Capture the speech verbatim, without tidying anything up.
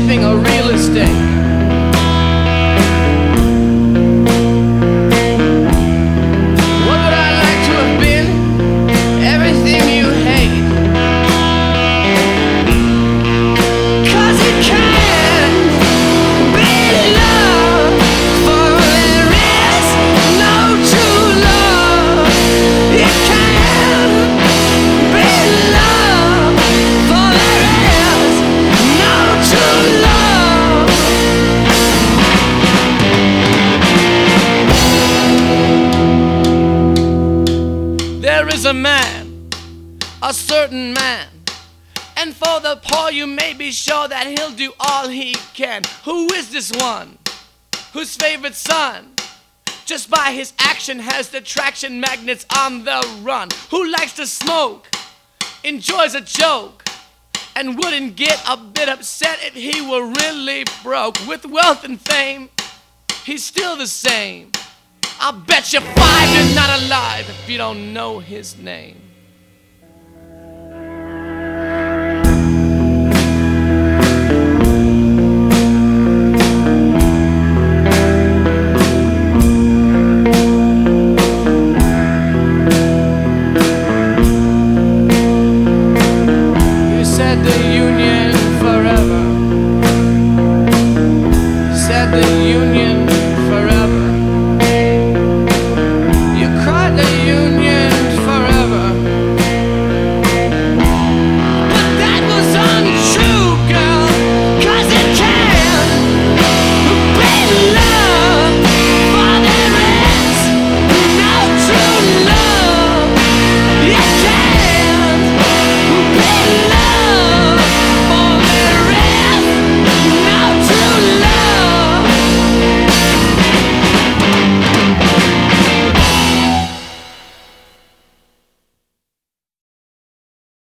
anything or real estate. What would I like to have been? Everything you hate. 'Cause you can't be loved, for there is no true love. You can't be loved, for there is no true love. There is a man, a certain man, and for the poor you may be sure that he'll do all he can. Who is this one? Whose favorite son, just by his action, has the traction magnets on the run? Who likes to smoke, enjoys a joke, and wouldn't get a bit upset if he were really broke? With wealth and fame, he's still the same. I'll bet you five you're not alive if you don't know his name.